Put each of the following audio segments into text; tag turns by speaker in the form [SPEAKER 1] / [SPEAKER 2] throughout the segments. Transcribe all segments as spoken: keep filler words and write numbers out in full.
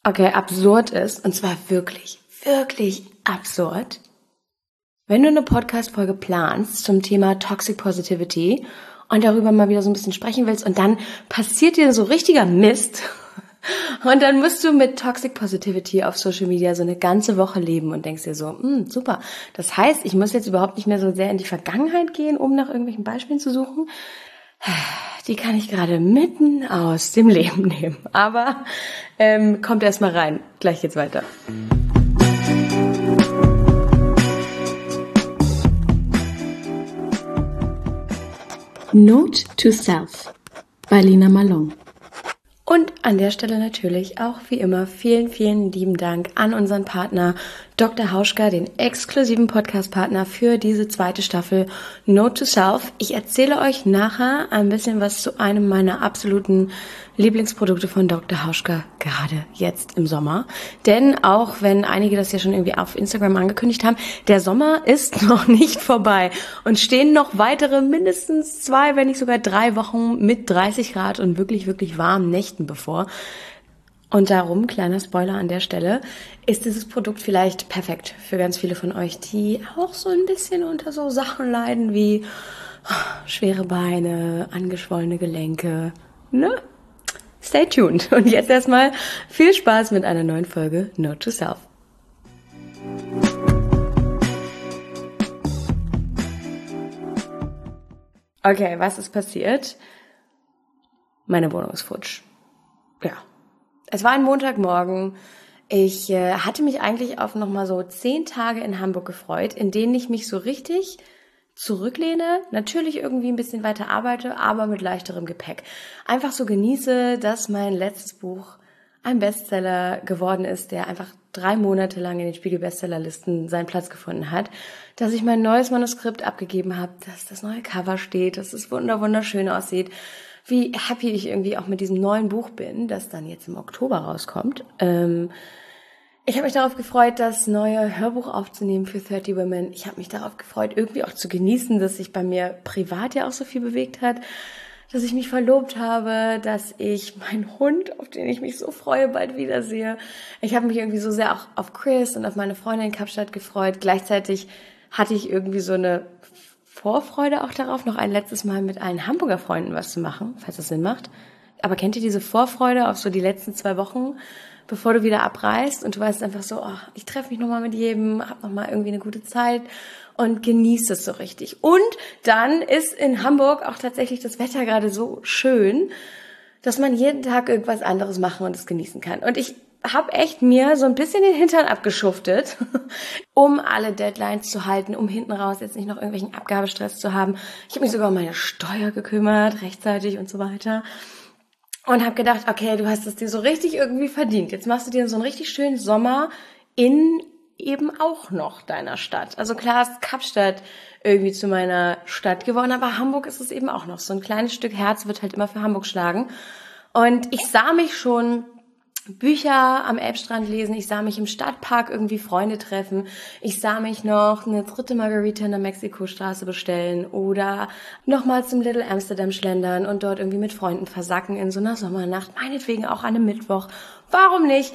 [SPEAKER 1] okay, absurd ist, und zwar wirklich, wirklich absurd, wenn du eine Podcast-Folge planst zum Thema Toxic Positivity und darüber mal wieder so ein bisschen sprechen willst und dann passiert dir so richtiger Mist und dann musst du mit Toxic Positivity auf Social Media so eine ganze Woche leben und denkst dir so, hm, super, das heißt, ich muss jetzt überhaupt nicht mehr so sehr in die Vergangenheit gehen, um nach irgendwelchen Beispielen zu suchen. Die kann ich gerade mitten aus dem Leben nehmen. Aber ähm, kommt erst mal rein. Gleich geht's weiter.
[SPEAKER 2] Note to Self bei Lina Malone.
[SPEAKER 1] Und an der Stelle natürlich auch wie immer vielen, vielen lieben Dank an unseren Partner Doktor Hauschka, den exklusiven Podcast-Partner für diese zweite Staffel Note to Self. Ich erzähle euch nachher ein bisschen was zu einem meiner absoluten Lieblingsprodukte von Doktor Hauschka, gerade jetzt im Sommer. Denn auch wenn einige das ja schon irgendwie auf Instagram angekündigt haben, der Sommer ist noch nicht vorbei und stehen noch weitere mindestens zwei, wenn nicht sogar drei Wochen mit dreißig Grad und wirklich, wirklich warmen Nächten bevor. Und darum, kleiner Spoiler an der Stelle, ist dieses Produkt vielleicht perfekt für ganz viele von euch, die auch so ein bisschen unter so Sachen leiden wie oh, schwere Beine, angeschwollene Gelenke, ne? Stay tuned. Und jetzt erstmal viel Spaß mit einer neuen Folge Note to Self. Okay, was ist passiert? Meine Wohnung ist futsch. Ja. Es war ein Montagmorgen. Ich äh, hatte mich eigentlich auf nochmal so zehn Tage in Hamburg gefreut, in denen ich mich so richtig zurücklehne, natürlich irgendwie ein bisschen weiter arbeite, aber mit leichterem Gepäck. Einfach so genieße, dass mein letztes Buch ein Bestseller geworden ist, der einfach drei Monate lang in den Spiegel-Bestsellerlisten seinen Platz gefunden hat, dass ich mein neues Manuskript abgegeben habe, dass das neue Cover steht, dass es wunder wunderschön aussieht, wie happy ich irgendwie auch mit diesem neuen Buch bin, das dann jetzt im Oktober rauskommt. Ähm, ich habe mich darauf gefreut, das neue Hörbuch aufzunehmen für thirty Women. Ich habe mich darauf gefreut, irgendwie auch zu genießen, dass sich bei mir privat ja auch so viel bewegt hat, dass ich mich verlobt habe, dass ich meinen Hund, auf den ich mich so freue, bald wiedersehe. Ich habe mich irgendwie so sehr auch auf Chris und auf meine Freundin in Kapstadt gefreut. Gleichzeitig hatte ich irgendwie so eine Vorfreude auch darauf, noch ein letztes Mal mit allen Hamburger Freunden was zu machen, falls das Sinn macht. Aber kennt ihr diese Vorfreude auf so die letzten zwei Wochen, bevor du wieder abreist und du weißt einfach so, oh, ich treffe mich nochmal mit jedem, hab nochmal irgendwie eine gute Zeit und genieße es so richtig. Und dann ist in Hamburg auch tatsächlich das Wetter gerade so schön, dass man jeden Tag irgendwas anderes machen und es genießen kann. Und ich habe echt mir so ein bisschen den Hintern abgeschuftet, um alle Deadlines zu halten, um hinten raus jetzt nicht noch irgendwelchen Abgabestress zu haben. Ich habe mich sogar um meine Steuer gekümmert, rechtzeitig und so weiter. Und habe gedacht, okay, du hast es dir so richtig irgendwie verdient. Jetzt machst du dir so einen richtig schönen Sommer in eben auch noch deiner Stadt. Also klar ist Kapstadt irgendwie zu meiner Stadt geworden, aber Hamburg ist es eben auch noch. So ein kleines Stück Herz wird halt immer für Hamburg schlagen. Und ich sah mich schon Bücher am Elbstrand lesen, ich sah mich im Stadtpark irgendwie Freunde treffen, ich sah mich noch eine dritte Margarita in der Mexikostraße bestellen oder nochmal zum Little Amsterdam schlendern und dort irgendwie mit Freunden versacken in so einer Sommernacht, meinetwegen auch an einem Mittwoch, warum nicht?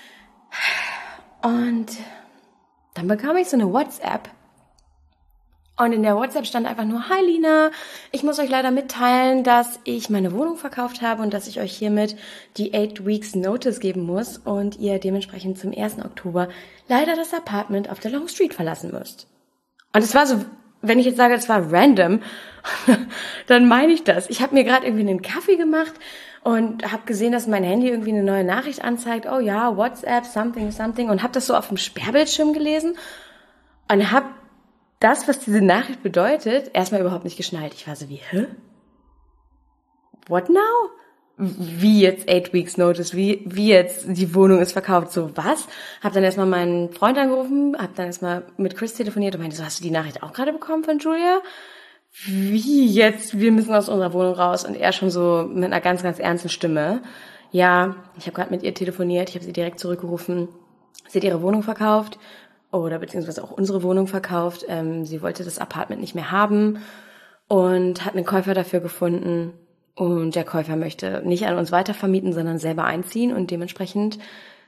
[SPEAKER 1] Und dann bekam ich so eine WhatsApp. Und in der WhatsApp stand einfach nur, hi Lina, ich muss euch leider mitteilen, dass ich meine Wohnung verkauft habe und dass ich euch hiermit die eight Weeks Notice geben muss und ihr dementsprechend zum ersten Oktober leider das Apartment auf der Long Street verlassen müsst. Und es war so, wenn ich jetzt sage, es war random, dann meine ich das. Ich habe mir gerade irgendwie einen Kaffee gemacht und habe gesehen, dass mein Handy irgendwie eine neue Nachricht anzeigt, oh ja, WhatsApp, something, something, und habe das so auf dem Sperrbildschirm gelesen und habe das, was diese Nachricht bedeutet, erstmal überhaupt nicht geschnallt. Ich war so wie, hä? What now? Wie jetzt eight Weeks Notice? Wie, wie jetzt die Wohnung ist verkauft? So, was? Hab dann erstmal meinen Freund angerufen, hab dann erstmal mit Chris telefoniert und meinte so, hast du die Nachricht auch gerade bekommen von Julia? Wie jetzt? Wir müssen aus unserer Wohnung raus. Und er schon so mit einer ganz, ganz ernsten Stimme. Ja, ich habe gerade mit ihr telefoniert, ich habe sie direkt zurückgerufen. Sie hat ihre Wohnung verkauft. Oder beziehungsweise auch unsere Wohnung verkauft. Ähm, sie wollte das Apartment nicht mehr haben und hat einen Käufer dafür gefunden. Und der Käufer möchte nicht an uns weitervermieten, sondern selber einziehen. Und dementsprechend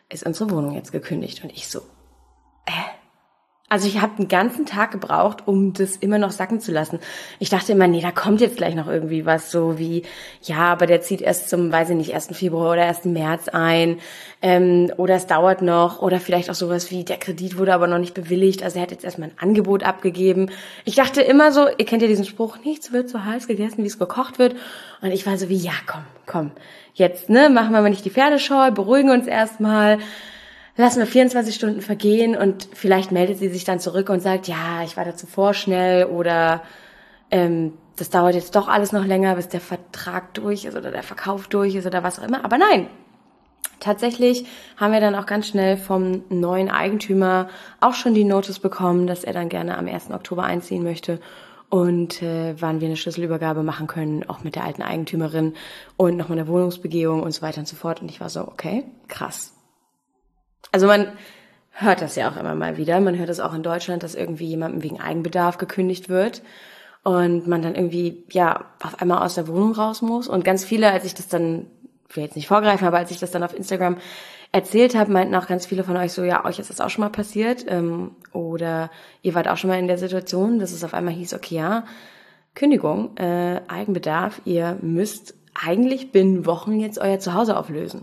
[SPEAKER 1] ist unsere Wohnung jetzt gekündigt. Und ich so, äh. Also ich habe den ganzen Tag gebraucht, um das immer noch sacken zu lassen. Ich dachte immer, nee, da kommt jetzt gleich noch irgendwie was, so wie, ja, aber der zieht erst zum, weiß ich nicht, ersten Februar oder ersten März ein, ähm, oder es dauert noch, oder vielleicht auch sowas wie, der Kredit wurde aber noch nicht bewilligt, also er hat jetzt erstmal ein Angebot abgegeben. Ich dachte immer so, ihr kennt ja diesen Spruch, nichts wird so heiß gegessen, wie es gekocht wird. Und ich war so wie, ja, komm, komm, jetzt, ne, machen wir mal nicht die Pferde scheu, beruhigen uns erstmal. Lassen wir vierundzwanzig Stunden vergehen und vielleicht meldet sie sich dann zurück und sagt, ja, ich war da zuvor schnell oder ähm, das dauert jetzt doch alles noch länger, bis der Vertrag durch ist oder der Verkauf durch ist oder was auch immer. Aber nein, tatsächlich haben wir dann auch ganz schnell vom neuen Eigentümer auch schon die Notice bekommen, dass er dann gerne am ersten Oktober einziehen möchte und äh, wann wir eine Schlüsselübergabe machen können, auch mit der alten Eigentümerin und nochmal eine Wohnungsbegehung und so weiter und so fort. Und ich war so, okay, krass. Also man hört das ja auch immer mal wieder. Man hört das auch in Deutschland, dass irgendwie jemandem wegen Eigenbedarf gekündigt wird und man dann irgendwie, ja, auf einmal aus der Wohnung raus muss. Und ganz viele, als ich das dann, ich will jetzt nicht vorgreifen, aber als ich das dann auf Instagram erzählt habe, meinten auch ganz viele von euch so, ja, euch ist das auch schon mal passiert ähm, oder ihr wart auch schon mal in der Situation, dass es auf einmal hieß, okay, ja, Kündigung, äh, Eigenbedarf, ihr müsst eigentlich binnen Wochen jetzt euer Zuhause auflösen.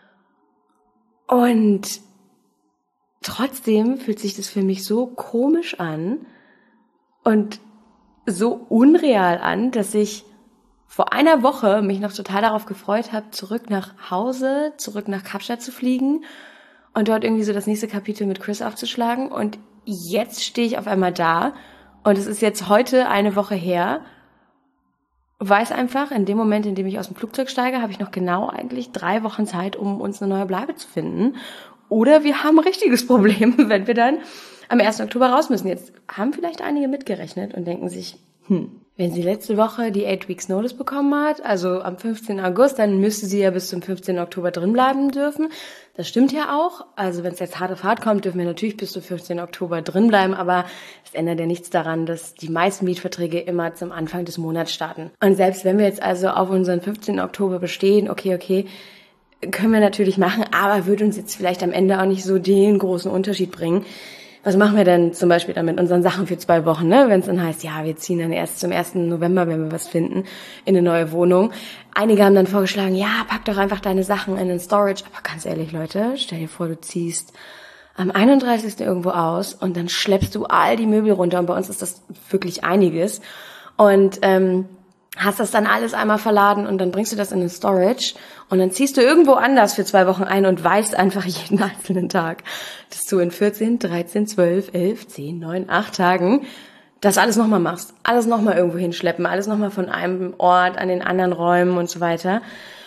[SPEAKER 1] Und trotzdem fühlt sich das für mich so komisch an und so unreal an, dass ich vor einer Woche mich noch total darauf gefreut habe, zurück nach Hause, zurück nach Kapstadt zu fliegen und dort irgendwie so das nächste Kapitel mit Chris aufzuschlagen. Und jetzt stehe ich auf einmal da und es ist jetzt heute eine Woche her. Weiß einfach, in dem Moment, in dem ich aus dem Flugzeug steige, habe ich noch genau eigentlich drei Wochen Zeit, um uns eine neue Bleibe zu finden. Oder wir haben ein richtiges Problem, wenn wir dann am ersten Oktober raus müssen. Jetzt haben vielleicht einige mitgerechnet und denken sich, hm, wenn sie letzte Woche die eight Weeks Notice bekommen hat, also am fünfzehnten August, dann müsste sie ja bis zum fünfzehnten Oktober drin bleiben dürfen. Das stimmt ja auch. Also wenn es jetzt hart auf hart kommt, dürfen wir natürlich bis zum fünfzehnten Oktober drin bleiben, aber es ändert ja nichts daran, dass die meisten Mietverträge immer zum Anfang des Monats starten. Und selbst wenn wir jetzt also auf unseren fünfzehnten Oktober bestehen, okay, okay, können wir natürlich machen, aber würde uns jetzt vielleicht am Ende auch nicht so den großen Unterschied bringen. Was machen wir denn zum Beispiel dann mit unseren Sachen für zwei Wochen, ne? Wenn es dann heißt, ja, wir ziehen dann erst zum ersten November, wenn wir was finden, in eine neue Wohnung. Einige haben dann vorgeschlagen, ja, pack doch einfach deine Sachen in den Storage. Aber ganz ehrlich, Leute, stell dir vor, du ziehst am einunddreißigsten irgendwo aus und dann schleppst du all die Möbel runter. Und bei uns ist das wirklich einiges. Und ähm, hast das dann alles einmal verladen und dann bringst du das in den Storage und dann ziehst du irgendwo anders für zwei Wochen ein und weißt einfach jeden einzelnen Tag, dass du in vierzehn, dreizehn, zwölf, elf, zehn, neun, acht Tagen das alles nochmal machst. Alles nochmal irgendwo hinschleppen, alles nochmal von einem Ort an den anderen Räumen und so weiter.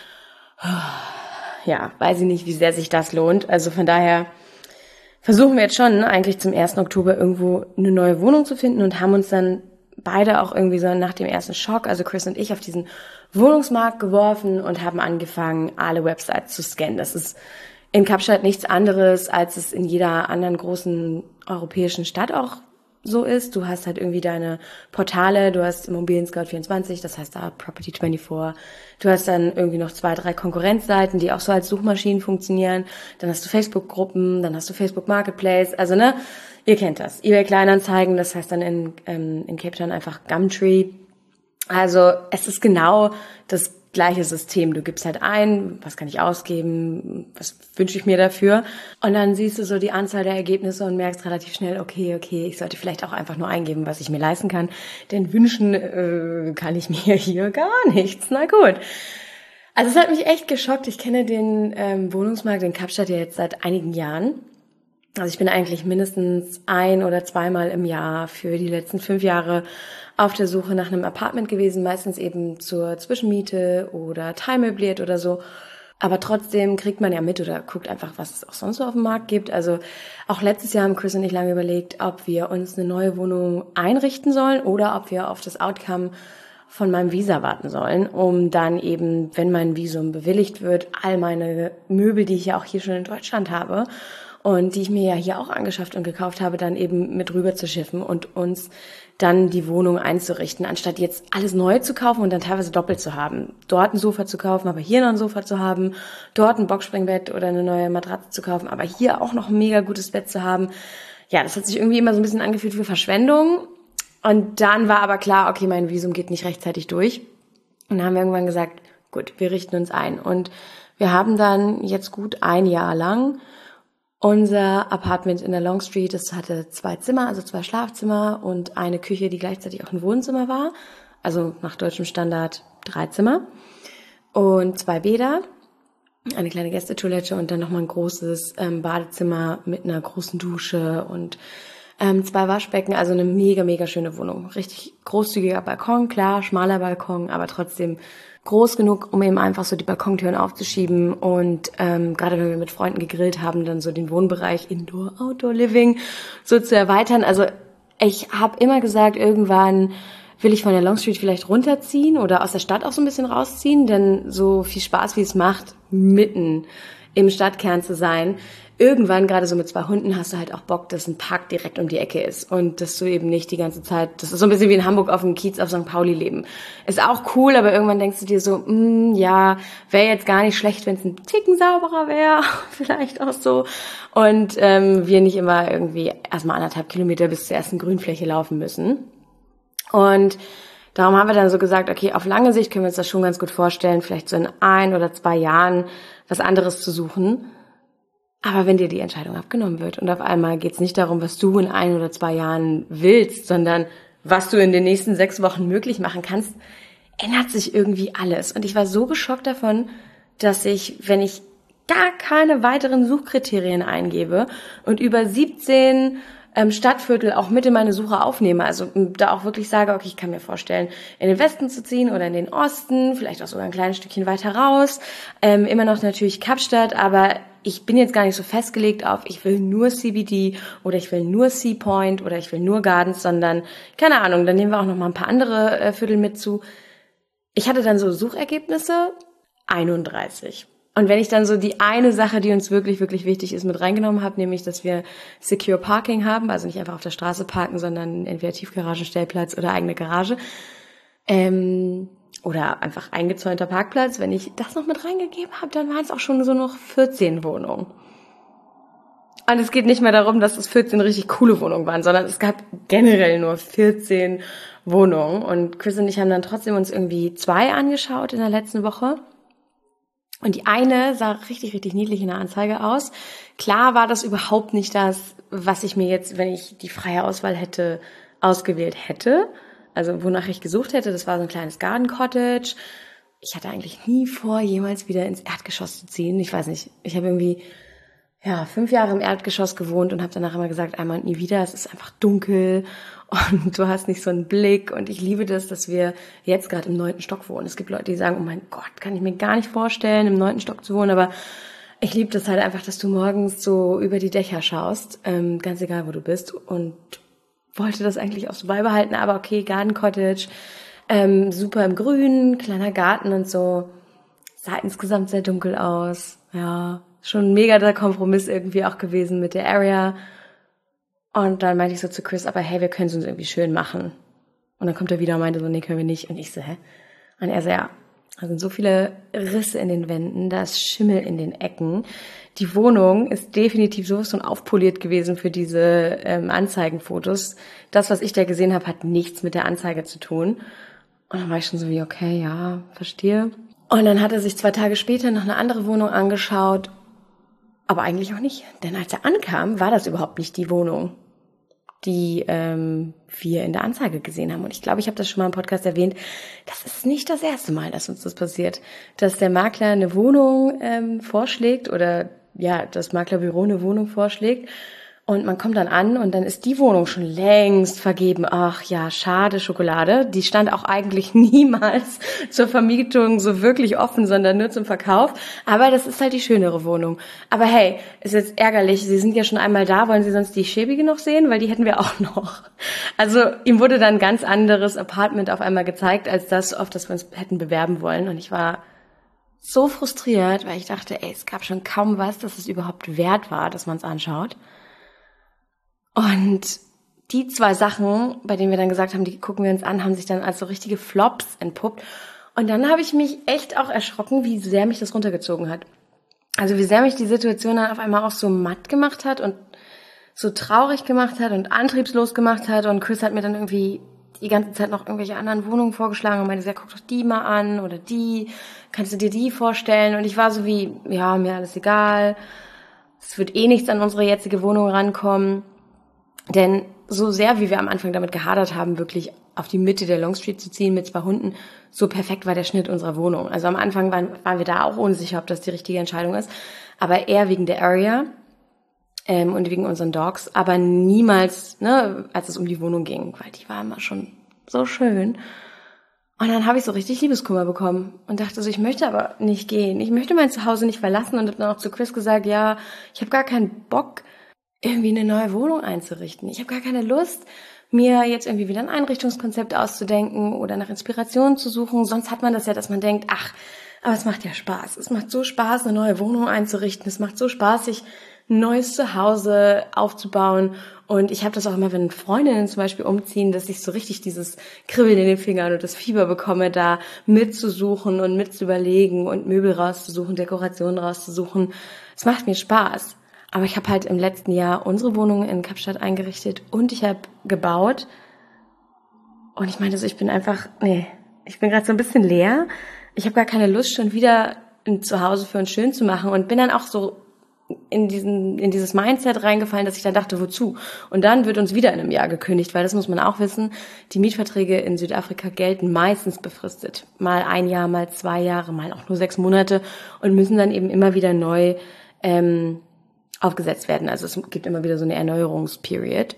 [SPEAKER 1] Ja, weiß ich nicht, wie sehr sich das lohnt. Also von daher versuchen wir jetzt schon eigentlich zum ersten Oktober irgendwo eine neue Wohnung zu finden und haben uns dann beide auch irgendwie so nach dem ersten Schock, also Chris und ich, auf diesen Wohnungsmarkt geworfen und haben angefangen, alle Websites zu scannen. Das ist in Kapstadt nichts anderes, als es in jeder anderen großen europäischen Stadt auch so ist. Du hast halt irgendwie deine Portale, du hast Immobilien Scout vierundzwanzig, das heißt da Property vierundzwanzig. Du hast dann irgendwie noch zwei, drei Konkurrenzseiten, die auch so als Suchmaschinen funktionieren. Dann hast du Facebook-Gruppen, dann hast du Facebook Marketplace, also ne, ihr kennt das. eBay Kleinanzeigen, das heißt dann in, ähm, in Cape Town einfach Gumtree. Also es ist genau das gleiche System. Du gibst halt ein, was kann ich ausgeben, was wünsche ich mir dafür. Und dann siehst du so die Anzahl der Ergebnisse und merkst relativ schnell, okay, okay, ich sollte vielleicht auch einfach nur eingeben, was ich mir leisten kann. Denn wünschen äh, kann ich mir hier gar nichts. Na gut. Also es hat mich echt geschockt. Ich kenne den ähm, Wohnungsmarkt in Kapstadt ja jetzt seit einigen Jahren. Also ich bin eigentlich mindestens ein- oder zweimal im Jahr für die letzten fünf Jahre auf der Suche nach einem Apartment gewesen, meistens eben zur Zwischenmiete oder teilmöbliert oder so. Aber trotzdem kriegt man ja mit oder guckt einfach, was es auch sonst so auf dem Markt gibt. Also auch letztes Jahr haben Chris und ich lange überlegt, ob wir uns eine neue Wohnung einrichten sollen oder ob wir auf das Outcome von meinem Visa warten sollen, um dann eben, wenn mein Visum bewilligt wird, all meine Möbel, die ich ja auch hier schon in Deutschland habe und die ich mir ja hier auch angeschafft und gekauft habe, dann eben mit rüber zu schiffen und uns dann die Wohnung einzurichten, anstatt jetzt alles neu zu kaufen und dann teilweise doppelt zu haben. Dort ein Sofa zu kaufen, aber hier noch ein Sofa zu haben, dort ein Boxspringbett oder eine neue Matratze zu kaufen, aber hier auch noch ein mega gutes Bett zu haben. Ja, das hat sich irgendwie immer so ein bisschen angefühlt wie Verschwendung. Und dann war aber klar, okay, mein Visum geht nicht rechtzeitig durch. Und dann haben wir irgendwann gesagt, gut, wir richten uns ein. Und wir haben dann jetzt gut ein Jahr lang unser Apartment in der Long Street, das hatte zwei Zimmer, also zwei Schlafzimmer und eine Küche, die gleichzeitig auch ein Wohnzimmer war. Also nach deutschem Standard drei Zimmer und zwei Bäder, eine kleine Gästetoilette und dann nochmal ein großes ähm, Badezimmer mit einer großen Dusche und ähm, zwei Waschbecken. Also eine mega, mega schöne Wohnung. Richtig großzügiger Balkon, klar, schmaler Balkon, aber trotzdem groß genug, um eben einfach so die Balkontüren aufzuschieben und ähm, gerade wenn wir mit Freunden gegrillt haben, dann so den Wohnbereich Indoor-Outdoor-Living so zu erweitern. Also ich habe immer gesagt, irgendwann will ich von der Long Street vielleicht runterziehen oder aus der Stadt auch so ein bisschen rausziehen, denn so viel Spaß, wie es macht, mitten im Stadtkern zu sein, irgendwann, gerade so mit zwei Hunden, hast du halt auch Bock, dass ein Park direkt um die Ecke ist und dass du eben nicht die ganze Zeit, das ist so ein bisschen wie in Hamburg auf dem Kiez auf Sankt Pauli leben. Ist auch cool, aber irgendwann denkst du dir so, mh, ja, wäre jetzt gar nicht schlecht, wenn es ein Ticken sauberer wäre, vielleicht auch so. Und ähm, wir nicht immer irgendwie erstmal anderthalb Kilometer bis zur ersten Grünfläche laufen müssen. Und darum haben wir dann so gesagt, okay, auf lange Sicht können wir uns das schon ganz gut vorstellen, vielleicht so in ein oder zwei Jahren was anderes zu suchen. Aber wenn dir die Entscheidung abgenommen wird und auf einmal geht es nicht darum, was du in ein oder zwei Jahren willst, sondern was du in den nächsten sechs Wochen möglich machen kannst, ändert sich irgendwie alles. Und ich war so geschockt davon, dass ich, wenn ich gar keine weiteren Suchkriterien eingebe und über siebzehn ähm, Stadtviertel auch mit in meine Suche aufnehme, also da auch wirklich sage, okay, ich kann mir vorstellen, in den Westen zu ziehen oder in den Osten, vielleicht auch sogar ein kleines Stückchen weiter raus, ähm, immer noch natürlich Kapstadt, aber ich bin jetzt gar nicht so festgelegt auf, ich will nur C B D oder ich will nur Sea Point oder ich will nur Gardens, sondern, keine Ahnung, dann nehmen wir auch noch mal ein paar andere äh, Viertel mit zu. Ich hatte dann so Suchergebnisse, einunddreißig. Und wenn ich dann so die eine Sache, die uns wirklich, wirklich wichtig ist, mit reingenommen habe, nämlich, dass wir Secure Parking haben, also nicht einfach auf der Straße parken, sondern entweder Tiefgaragenstellplatz oder eigene Garage, ähm, oder einfach eingezäunter Parkplatz. Wenn ich das noch mit reingegeben habe, dann waren es auch schon so noch vierzehn Wohnungen. Und es geht nicht mehr darum, dass es vierzehn richtig coole Wohnungen waren, sondern es gab generell nur vierzehn Wohnungen. Und Chris und ich haben dann trotzdem uns irgendwie zwei angeschaut in der letzten Woche. Und die eine sah richtig, richtig niedlich in der Anzeige aus. Klar war das überhaupt nicht das, was ich mir jetzt, wenn ich die freie Auswahl hätte, ausgewählt hätte. Also wonach ich gesucht hätte, das war so ein kleines Garden Cottage. Ich hatte eigentlich nie vor, jemals wieder ins Erdgeschoss zu ziehen. Ich weiß nicht, ich habe irgendwie ja fünf Jahre im Erdgeschoss gewohnt und habe danach immer gesagt, einmal und nie wieder. Es ist einfach dunkel und du hast nicht so einen Blick. Und ich liebe das, dass wir jetzt gerade im neunten Stock wohnen. Es gibt Leute, die sagen, oh mein Gott, kann ich mir gar nicht vorstellen, im neunten Stock zu wohnen. Aber ich liebe das halt einfach, dass du morgens so über die Dächer schaust, ähm, ganz egal, wo du bist. Und wollte das eigentlich auch so beibehalten, aber okay, Garden Cottage, ähm, super im Grün, kleiner Garten und so, sah insgesamt sehr dunkel aus, ja, schon mega der Kompromiss irgendwie auch gewesen mit der Area. Und dann meinte ich so zu Chris, aber hey, wir können es uns irgendwie schön machen. Und dann kommt er wieder und meinte so, nee, können wir nicht. Und ich so, hä? Und er so, ja, da sind so viele Risse in den Wänden, da ist Schimmel in den Ecken. Die Wohnung ist definitiv sowas von aufpoliert gewesen für diese ähm, Anzeigenfotos. Das, was ich da gesehen habe, hat nichts mit der Anzeige zu tun. Und dann war ich schon so wie, okay, ja, verstehe. Und dann hat er sich zwei Tage später noch eine andere Wohnung angeschaut, aber eigentlich auch nicht. Denn als er ankam, war das überhaupt nicht die Wohnung, die ähm, wir in der Anzeige gesehen haben. Und ich glaube, ich habe das schon mal im Podcast erwähnt, das ist nicht das erste Mal, dass uns das passiert, dass der Makler eine Wohnung ähm, vorschlägt oder ja, das Maklerbüro eine Wohnung vorschlägt und man kommt dann an und dann ist die Wohnung schon längst vergeben. Ach ja, schade, Schokolade. Die stand auch eigentlich niemals zur Vermietung so wirklich offen, sondern nur zum Verkauf. Aber das ist halt die schönere Wohnung. Aber hey, ist jetzt ärgerlich. Sie sind ja schon einmal da. Wollen Sie sonst die schäbige noch sehen? Weil die hätten wir auch noch. Also ihm wurde dann ein ganz anderes Apartment auf einmal gezeigt, als das, auf das wir uns hätten bewerben wollen. Und ich war so frustriert, weil ich dachte, ey, es gab schon kaum was, dass es überhaupt wert war, dass man es anschaut. Und die zwei Sachen, bei denen wir dann gesagt haben, die gucken wir uns an, haben sich dann als so richtige Flops entpuppt. Und dann habe ich mich echt auch erschrocken, wie sehr mich das runtergezogen hat. Also wie sehr mich die Situation dann auf einmal auch so matt gemacht hat und so traurig gemacht hat und antriebslos gemacht hat. Und Chris hat mir dann irgendwie die ganze Zeit noch irgendwelche anderen Wohnungen vorgeschlagen und meinte, ja, guck doch die mal an oder die, kannst du dir die vorstellen? Und ich war so wie, ja, mir alles egal, es wird eh nichts an unsere jetzige Wohnung rankommen. Denn so sehr, wie wir am Anfang damit gehadert haben, wirklich auf die Mitte der Long Street zu ziehen mit zwei Hunden, so perfekt war der Schnitt unserer Wohnung. Also am Anfang waren, waren wir da auch unsicher, ob das die richtige Entscheidung ist, aber eher wegen der Area ähm, und wegen unseren Dogs, aber niemals, ne, als es um die Wohnung ging, weil die war immer schon so schön. Und dann habe ich so richtig Liebeskummer bekommen und dachte so, ich möchte aber nicht gehen, ich möchte mein Zuhause nicht verlassen und habe dann auch zu Chris gesagt, ja, ich habe gar keinen Bock, irgendwie eine neue Wohnung einzurichten. Ich habe gar keine Lust, mir jetzt irgendwie wieder ein Einrichtungskonzept auszudenken oder nach Inspiration zu suchen. Sonst hat man das ja, dass man denkt, ach, aber es macht ja Spaß. Es macht so Spaß, eine neue Wohnung einzurichten. Es macht so Spaß, sich ein neues Zuhause aufzubauen. Und ich habe das auch immer, wenn Freundinnen zum Beispiel umziehen, dass ich so richtig dieses Kribbeln in den Fingern und das Fieber bekomme, da mitzusuchen und mitzuüberlegen und Möbel rauszusuchen, Dekorationen rauszusuchen. Es macht mir Spaß. Aber ich habe halt im letzten Jahr unsere Wohnung in Kapstadt eingerichtet und ich habe gebaut. Und ich meinte so, ich bin einfach, nee, ich bin gerade so ein bisschen leer. Ich habe gar keine Lust, schon wieder ein Zuhause für uns schön zu machen und bin dann auch so in diesen in dieses Mindset reingefallen, dass ich dann dachte, wozu? Und dann wird uns wieder in einem Jahr gekündigt, weil das muss man auch wissen, die Mietverträge in Südafrika gelten meistens befristet. Mal ein Jahr, mal zwei Jahre, mal auch nur sechs Monate und müssen dann eben immer wieder neu ähm, aufgesetzt werden. Also es gibt immer wieder so eine Erneuerungsperiod.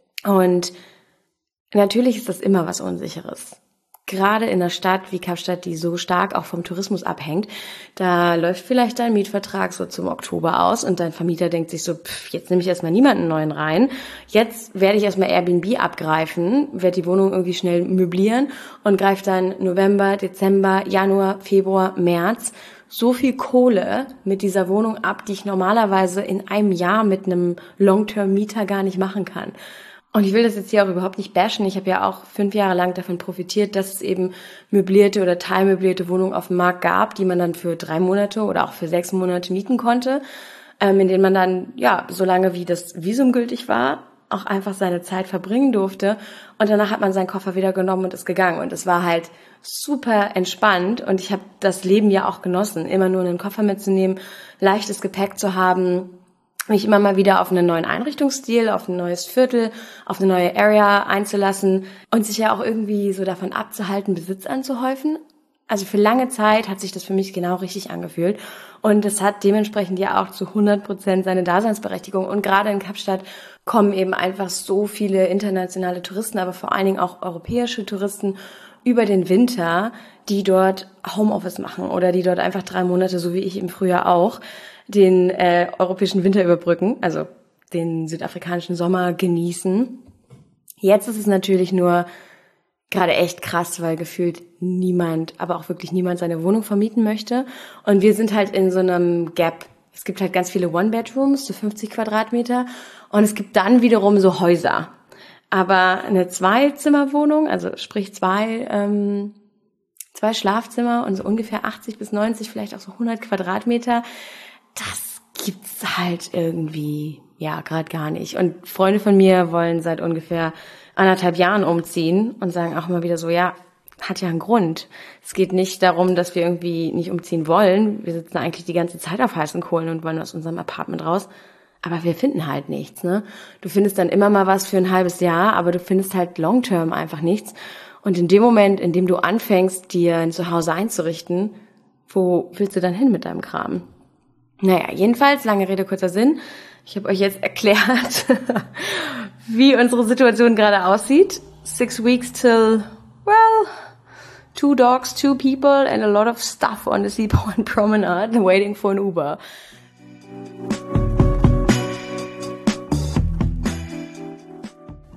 [SPEAKER 1] Und natürlich ist das immer was Unsicheres. Gerade in einer Stadt wie Kapstadt, die so stark auch vom Tourismus abhängt, da läuft vielleicht dein Mietvertrag so zum Oktober aus und dein Vermieter denkt sich so, pff, jetzt nehme ich erstmal niemanden neuen rein, jetzt werde ich erstmal Airbnb abgreifen, werde die Wohnung irgendwie schnell möblieren und greife dann November, Dezember, Januar, Februar, März so viel Kohle mit dieser Wohnung ab, die ich normalerweise in einem Jahr mit einem Long-Term-Mieter gar nicht machen kann. Und ich will das jetzt hier auch überhaupt nicht bashen. Ich habe ja auch fünf Jahre lang davon profitiert, dass es eben möblierte oder teilmöblierte Wohnungen auf dem Markt gab, die man dann für drei Monate oder auch für sechs Monate mieten konnte, ähm, in denen man dann, ja, so lange wie das Visum gültig war, auch einfach seine Zeit verbringen durfte. Und danach hat man seinen Koffer wieder genommen und ist gegangen. Und es war halt super entspannt. Und ich habe das Leben ja auch genossen, immer nur einen Koffer mitzunehmen, leichtes Gepäck zu haben, mich immer mal wieder auf einen neuen Einrichtungsstil, auf ein neues Viertel, auf eine neue Area einzulassen und sich ja auch irgendwie so davon abzuhalten, Besitz anzuhäufen. Also für lange Zeit hat sich das für mich genau richtig angefühlt und das hat dementsprechend ja auch zu hundert Prozent seine Daseinsberechtigung und gerade in Kapstadt kommen eben einfach so viele internationale Touristen, aber vor allen Dingen auch europäische Touristen über den Winter, die dort Homeoffice machen oder die dort einfach drei Monate, so wie ich im Frühjahr auch, den äh, europäischen Winter überbrücken, also den südafrikanischen Sommer genießen. Jetzt ist es natürlich nur gerade echt krass, weil gefühlt niemand, aber auch wirklich niemand seine Wohnung vermieten möchte. Und wir sind halt in so einem Gap. Es gibt halt ganz viele One-Bedrooms, so fünfzig Quadratmeter. Und es gibt dann wiederum so Häuser. Aber eine Zwei-Zimmer-Wohnung, also sprich zwei, ähm, zwei Schlafzimmer und so ungefähr achtzig bis neunzig, vielleicht auch so hundert Quadratmeter, das gibt's halt irgendwie, ja, gerade gar nicht. Und Freunde von mir wollen seit ungefähr anderthalb Jahren umziehen und sagen auch immer wieder so, ja, hat ja einen Grund. Es geht nicht darum, dass wir irgendwie nicht umziehen wollen. Wir sitzen eigentlich die ganze Zeit auf heißen Kohlen und wollen aus unserem Apartment raus. Aber wir finden halt nichts, ne? Du findest dann immer mal was für ein halbes Jahr, aber du findest halt long-term einfach nichts. Und in dem Moment, in dem du anfängst, dir ein Zuhause einzurichten, wo willst du dann hin mit deinem Kram? Naja, jedenfalls, lange Rede, kurzer Sinn. Ich habe euch jetzt erklärt, wie unsere Situation gerade aussieht. Six weeks till, well, two dogs, two people and a lot of stuff on the Seabourn Promenade waiting for an Uber.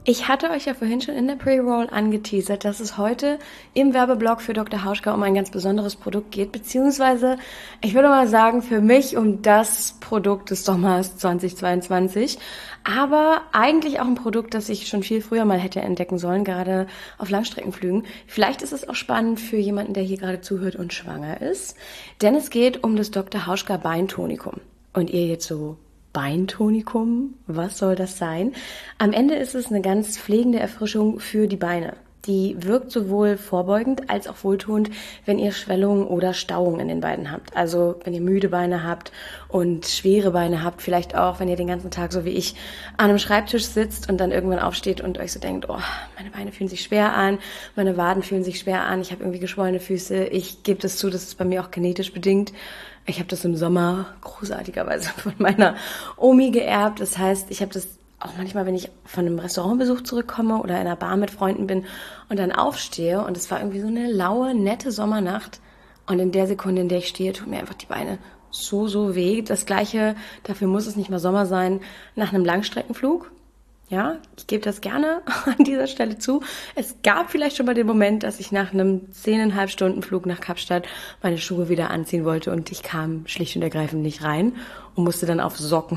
[SPEAKER 1] Ich hatte euch ja vorhin schon in der Pre-Roll angeteasert, dass es heute im Werbeblock für Doktor Hauschka um ein ganz besonderes Produkt geht, beziehungsweise, ich würde mal sagen, für mich um das Produkt des Sommers zweitausendzweiundzwanzig, aber eigentlich auch ein Produkt, das ich schon viel früher mal hätte entdecken sollen, gerade auf Langstreckenflügen. Vielleicht ist es auch spannend für jemanden, der hier gerade zuhört und schwanger ist, denn es geht um das Doktor Hauschka Beintonikum. Und ihr jetzt so... Beintonikum, was soll das sein? Am Ende ist es eine ganz pflegende Erfrischung für die Beine. Die wirkt sowohl vorbeugend als auch wohltuend, wenn ihr Schwellungen oder Stauungen in den Beinen habt. Also wenn ihr müde Beine habt und schwere Beine habt, vielleicht auch, wenn ihr den ganzen Tag so wie ich an einem Schreibtisch sitzt und dann irgendwann aufsteht und euch so denkt, oh, meine Beine fühlen sich schwer an, meine Waden fühlen sich schwer an, ich habe irgendwie geschwollene Füße. Ich gebe das zu, das ist bei mir auch genetisch bedingt. Ich habe das im Sommer großartigerweise von meiner Omi geerbt. Das heißt, ich habe das auch manchmal, wenn ich von einem Restaurantbesuch zurückkomme oder in einer Bar mit Freunden bin und dann aufstehe und es war irgendwie so eine laue, nette Sommernacht und in der Sekunde, in der ich stehe, tut mir einfach die Beine so, so weh. Das Gleiche, dafür muss es nicht mal Sommer sein, nach einem Langstreckenflug. Ja, ich gebe das gerne an dieser Stelle zu. Es gab vielleicht schon mal den Moment, dass ich nach einem zehneinhalb Stunden Flug nach Kapstadt meine Schuhe wieder anziehen wollte und ich kam schlicht und ergreifend nicht rein und musste dann auf Socken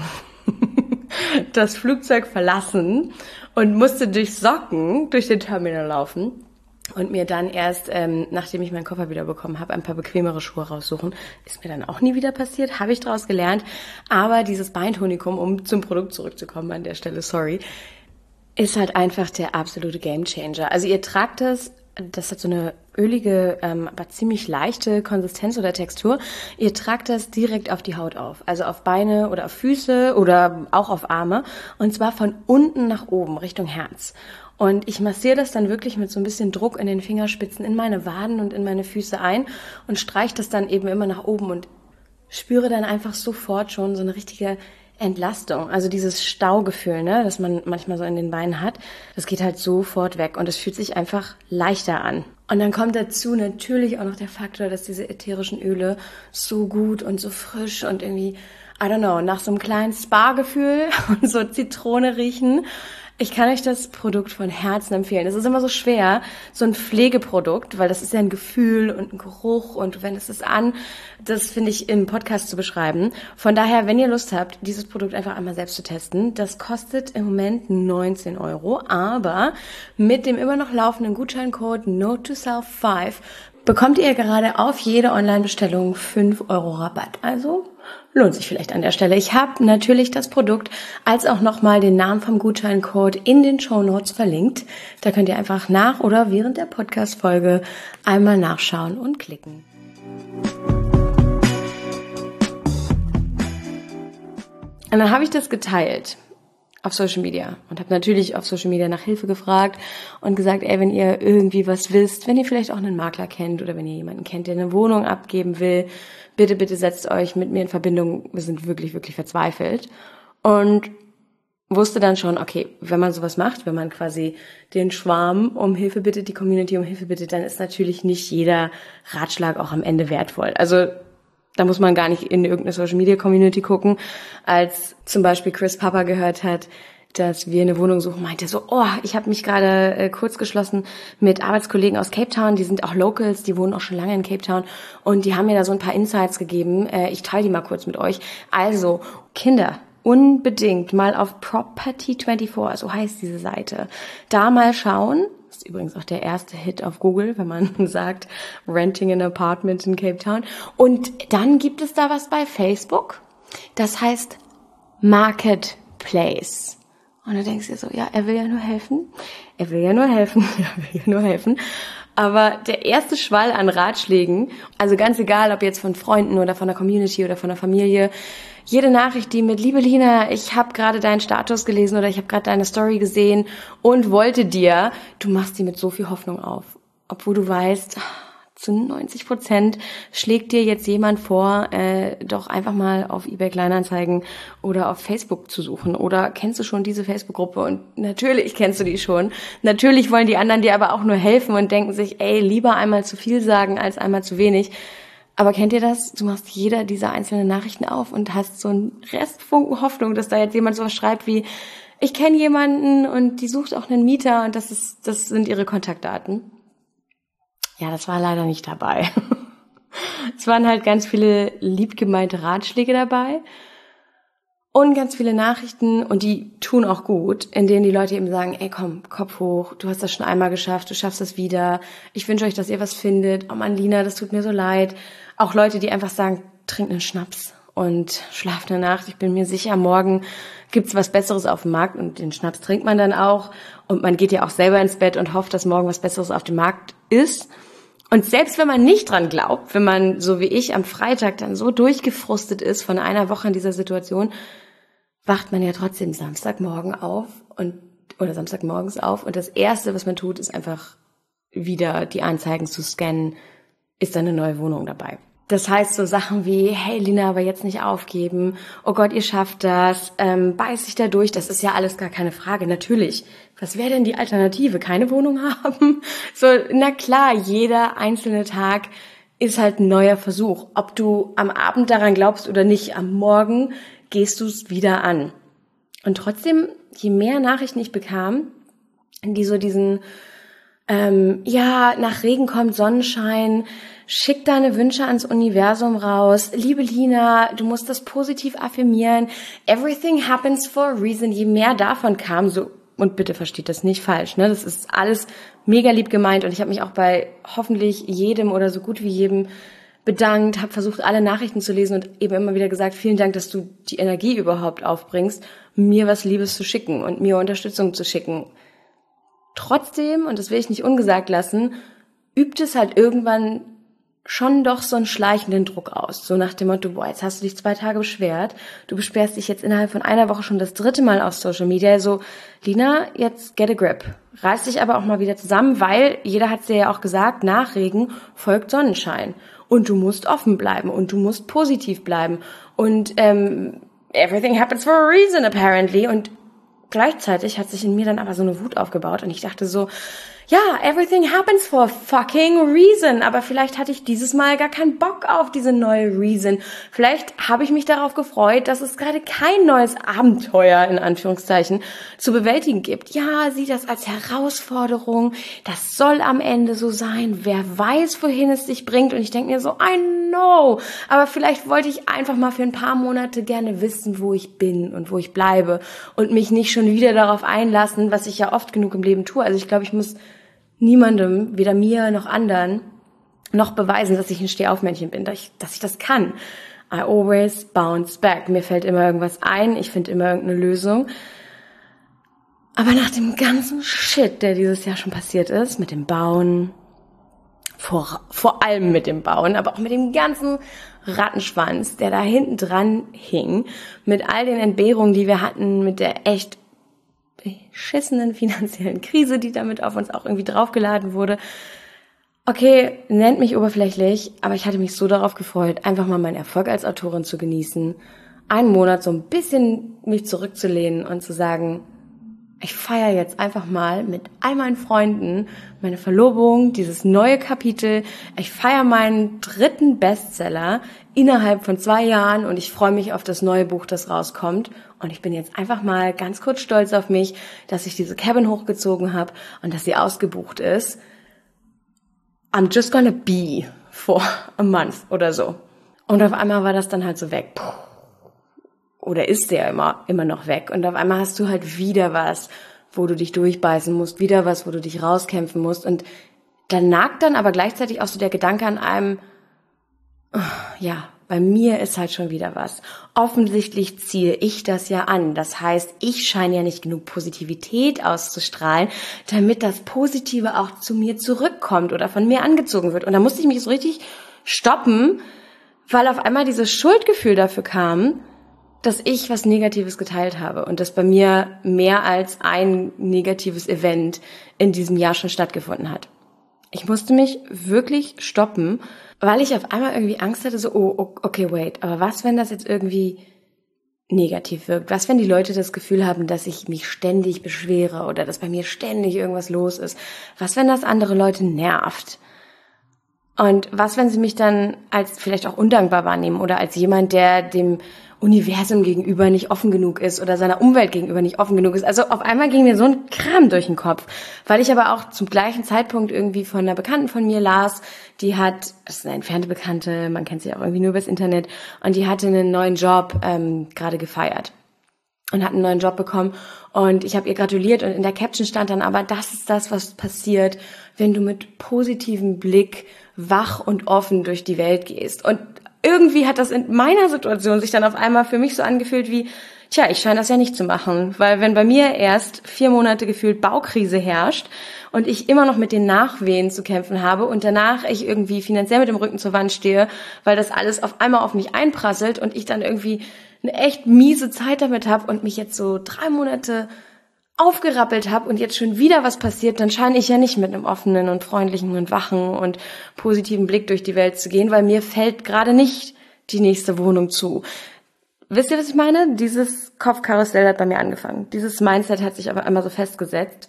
[SPEAKER 1] das Flugzeug verlassen und musste durch Socken durch den Terminal laufen und mir dann erst, ähm, nachdem ich meinen Koffer wieder bekommen habe, ein paar bequemere Schuhe raussuchen. Ist mir dann auch nie wieder passiert, habe ich daraus gelernt. Aber dieses Beintonikum, um zum Produkt zurückzukommen an der Stelle, sorry, ist halt einfach der absolute Gamechanger. Also ihr tragt das, das hat so eine ölige, ähm, aber ziemlich leichte Konsistenz oder Textur. Ihr tragt das direkt auf die Haut auf, also auf Beine oder auf Füße oder auch auf Arme und zwar von unten nach oben Richtung Herz. Und ich massiere das dann wirklich mit so ein bisschen Druck in den Fingerspitzen in meine Waden und in meine Füße ein und streiche das dann eben immer nach oben und spüre dann einfach sofort schon so eine richtige Entlastung. Also dieses Staugefühl, ne, das man manchmal so in den Beinen hat, das geht halt sofort weg und es fühlt sich einfach leichter an. Und dann kommt dazu natürlich auch noch der Faktor, dass diese ätherischen Öle so gut und so frisch und irgendwie, I don't know, nach so einem kleinen Spa-Gefühl und so Zitrone riechen. Ich kann euch das Produkt von Herzen empfehlen. Es ist immer so schwer, so ein Pflegeprodukt, weil das ist ja ein Gefühl und ein Geruch und du wendest es an. Das finde ich im Podcast zu beschreiben. Von daher, wenn ihr Lust habt, dieses Produkt einfach einmal selbst zu testen, das kostet im Moment neunzehn Euro, aber mit dem immer noch laufenden Gutscheincode Note to Self fünf bekommt ihr gerade auf jede Online-Bestellung fünf Euro Rabatt. Also lohnt sich vielleicht an der Stelle. Ich habe natürlich das Produkt als auch nochmal den Namen vom Gutscheincode in den Shownotes verlinkt. Da könnt ihr einfach nach oder während der Podcast-Folge einmal nachschauen und klicken. Und dann habe ich das geteilt auf Social Media und habe natürlich auf Social Media nach Hilfe gefragt und gesagt, ey, wenn ihr irgendwie was wisst, wenn ihr vielleicht auch einen Makler kennt oder wenn ihr jemanden kennt, der eine Wohnung abgeben will, bitte, bitte setzt euch mit mir in Verbindung. Wir sind wirklich, wirklich verzweifelt. Und wusste dann schon, okay, wenn man sowas macht, wenn man quasi den Schwarm um Hilfe bittet, die Community um Hilfe bittet, dann ist natürlich nicht jeder Ratschlag auch am Ende wertvoll. Also da muss man gar nicht in irgendeine Social-Media-Community gucken. Als zum Beispiel Chris Papa gehört hat, dass wir eine Wohnung suchen, meinte so, oh, ich habe mich gerade äh, kurz geschlossen mit Arbeitskollegen aus Cape Town, die sind auch Locals, die wohnen auch schon lange in Cape Town und die haben mir da so ein paar Insights gegeben. Äh, ich teile die mal kurz mit euch. Also, Kinder, unbedingt mal auf Property vierundzwanzig, so heißt diese Seite, da mal schauen. Das ist übrigens auch der erste Hit auf Google, wenn man sagt, renting an apartment in Cape Town. Und dann gibt es da was bei Facebook, das heißt Marketplace. Und du denkst dir so, ja, er will ja nur helfen, er will ja nur helfen, er will ja nur helfen. Aber der erste Schwall an Ratschlägen, also ganz egal, ob jetzt von Freunden oder von der Community oder von der Familie, jede Nachricht, die mit liebe Lina, ich habe gerade deinen Status gelesen oder ich habe gerade deine Story gesehen und wollte dir, du machst die mit so viel Hoffnung auf, obwohl du weißt, zu neunzig Prozent schlägt dir jetzt jemand vor, äh, doch einfach mal auf eBay Kleinanzeigen oder auf Facebook zu suchen. Oder kennst du schon diese Facebook-Gruppe? Und natürlich kennst du die schon. Natürlich wollen die anderen dir aber auch nur helfen und denken sich, ey, lieber einmal zu viel sagen als einmal zu wenig. Aber kennt ihr das? Du machst jeder dieser einzelnen Nachrichten auf und hast so einen Restfunken Hoffnung, dass da jetzt jemand sowas schreibt wie, ich kenne jemanden und die sucht auch einen Mieter und das ist, das sind ihre Kontaktdaten. Ja, das war leider nicht dabei. Es waren halt ganz viele liebgemeinte Ratschläge dabei und ganz viele Nachrichten und die tun auch gut, in denen die Leute eben sagen, ey komm, Kopf hoch, du hast das schon einmal geschafft, du schaffst es wieder, ich wünsche euch, dass ihr was findet, oh Mann, Lina, das tut mir so leid. Auch Leute, die einfach sagen, trink einen Schnaps und schlaf eine Nacht, ich bin mir sicher, morgen gibt's was Besseres auf dem Markt und den Schnaps trinkt man dann auch und man geht ja auch selber ins Bett und hofft, dass morgen was Besseres auf dem Markt ist. Und selbst wenn man nicht dran glaubt, wenn man, so wie ich, am Freitag dann so durchgefrustet ist von einer Woche in dieser Situation, wacht man ja trotzdem Samstagmorgen auf und oder Samstagmorgens auf und das Erste, was man tut, ist einfach wieder die Anzeigen zu scannen, ist da eine neue Wohnung dabei. Das heißt so Sachen wie, hey Lina, aber jetzt nicht aufgeben, oh Gott, ihr schafft das, ähm, beiß dich da durch, das ist ja alles gar keine Frage, natürlich. Was wäre denn die Alternative? Keine Wohnung haben? So, na klar, jeder einzelne Tag ist halt ein neuer Versuch. Ob du am Abend daran glaubst oder nicht, am Morgen gehst du es wieder an. Und trotzdem, je mehr Nachrichten ich bekam, die so diesen, ähm, ja, nach Regen kommt Sonnenschein, schick deine Wünsche ans Universum raus. Liebe Lina, du musst das positiv affirmieren. Everything happens for a reason. Je mehr davon kam, so, und bitte versteht das nicht falsch, ne? Das ist alles mega lieb gemeint und ich habe mich auch bei hoffentlich jedem oder so gut wie jedem bedankt, habe versucht, alle Nachrichten zu lesen und eben immer wieder gesagt, vielen Dank, dass du die Energie überhaupt aufbringst, mir was Liebes zu schicken und mir Unterstützung zu schicken. Trotzdem, und das will ich nicht ungesagt lassen, übt es halt irgendwann schon doch so einen schleichenden Druck aus. So nach dem Motto, boah, jetzt hast du dich zwei Tage beschwert, du beschwerst dich jetzt innerhalb von einer Woche schon das dritte Mal auf Social Media. So, Lina, jetzt get a grip. Reiß dich aber auch mal wieder zusammen, weil, jeder hat es dir ja auch gesagt, nach Regen folgt Sonnenschein. Und du musst offen bleiben und du musst positiv bleiben. Und ähm, everything happens for a reason apparently. Und gleichzeitig hat sich in mir dann aber so eine Wut aufgebaut und ich dachte so, ja, everything happens for a fucking reason. Aber vielleicht hatte ich dieses Mal gar keinen Bock auf diese neue Reason. Vielleicht habe ich mich darauf gefreut, dass es gerade kein neues Abenteuer, in Anführungszeichen, zu bewältigen gibt. Ja, sieh das als Herausforderung. Das soll am Ende so sein. Wer weiß, wohin es dich bringt. Und ich denke mir so, I know. Aber vielleicht wollte ich einfach mal für ein paar Monate gerne wissen, wo ich bin und wo ich bleibe. Und mich nicht schon wieder darauf einlassen, was ich ja oft genug im Leben tue. Also ich glaube, ich muss niemandem, weder mir noch anderen, noch beweisen, dass ich ein Stehaufmännchen bin, dass ich, dass ich das kann. I always bounce back. Mir fällt immer irgendwas ein, ich finde immer irgendeine Lösung. Aber nach dem ganzen Shit, der dieses Jahr schon passiert ist, mit dem Bauen, vor, vor allem mit dem Bauen, aber auch mit dem ganzen Rattenschwanz, der da hinten dran hing, mit all den Entbehrungen, die wir hatten, mit der echt beschissenen finanziellen Krise, die damit auf uns auch irgendwie draufgeladen wurde. Okay, nennt mich oberflächlich, aber ich hatte mich so darauf gefreut, einfach mal meinen Erfolg als Autorin zu genießen, einen Monat so ein bisschen mich zurückzulehnen und zu sagen, ich feiere jetzt einfach mal mit all meinen Freunden meine Verlobung, dieses neue Kapitel. Ich feiere meinen dritten Bestseller innerhalb von zwei Jahren und ich freue mich auf das neue Buch, das rauskommt. Und ich bin jetzt einfach mal ganz kurz stolz auf mich, dass ich diese Cabin hochgezogen habe und dass sie ausgebucht ist. I'm just gonna be for a month oder so. Und auf einmal war das dann halt so weg. Puh. Oder ist der immer, immer noch weg. Und auf einmal hast du halt wieder was, wo du dich durchbeißen musst, wieder was, wo du dich rauskämpfen musst. Und da nagt dann aber gleichzeitig auch so der Gedanke an einem, oh, ja, bei mir ist halt schon wieder was. Offensichtlich ziehe ich das ja an. Das heißt, ich scheine ja nicht genug Positivität auszustrahlen, damit das Positive auch zu mir zurückkommt oder von mir angezogen wird. Und da musste ich mich so richtig stoppen, weil auf einmal dieses Schuldgefühl dafür kam, dass ich was Negatives geteilt habe und dass bei mir mehr als ein negatives Event in diesem Jahr schon stattgefunden hat. Ich musste mich wirklich stoppen, weil ich auf einmal irgendwie Angst hatte, so, oh, okay, wait, aber was, wenn das jetzt irgendwie negativ wirkt? Was, wenn die Leute das Gefühl haben, dass ich mich ständig beschwere oder dass bei mir ständig irgendwas los ist? Was, wenn das andere Leute nervt? Und was, wenn sie mich dann als vielleicht auch undankbar wahrnehmen oder als jemand, der dem Universum gegenüber nicht offen genug ist oder seiner Umwelt gegenüber nicht offen genug ist. Also auf einmal ging mir so ein Kram durch den Kopf, weil ich aber auch zum gleichen Zeitpunkt irgendwie von einer Bekannten von mir las, die hat, das ist eine entfernte Bekannte, man kennt sie auch irgendwie nur übers Internet, und die hatte einen neuen Job ähm, gerade gefeiert und hat einen neuen Job bekommen, und ich habe ihr gratuliert, und in der Caption stand dann aber, das ist das, was passiert, wenn du mit positivem Blick wach und offen durch die Welt gehst. Und irgendwie hat das in meiner Situation sich dann auf einmal für mich so angefühlt wie, tja, ich scheine das ja nicht zu machen, weil wenn bei mir erst vier Monate gefühlt Baukrise herrscht und ich immer noch mit den Nachwehen zu kämpfen habe und danach ich irgendwie finanziell mit dem Rücken zur Wand stehe, weil das alles auf einmal auf mich einprasselt und ich dann irgendwie eine echt miese Zeit damit habe und mich jetzt so drei Monate aufgerappelt habe und jetzt schon wieder was passiert, dann scheine ich ja nicht mit einem offenen und freundlichen und wachen und positiven Blick durch die Welt zu gehen, weil mir fällt gerade nicht die nächste Wohnung zu. Wisst ihr, was ich meine? Dieses Kopfkarussell hat bei mir angefangen. Dieses Mindset hat sich aber einmal so festgesetzt.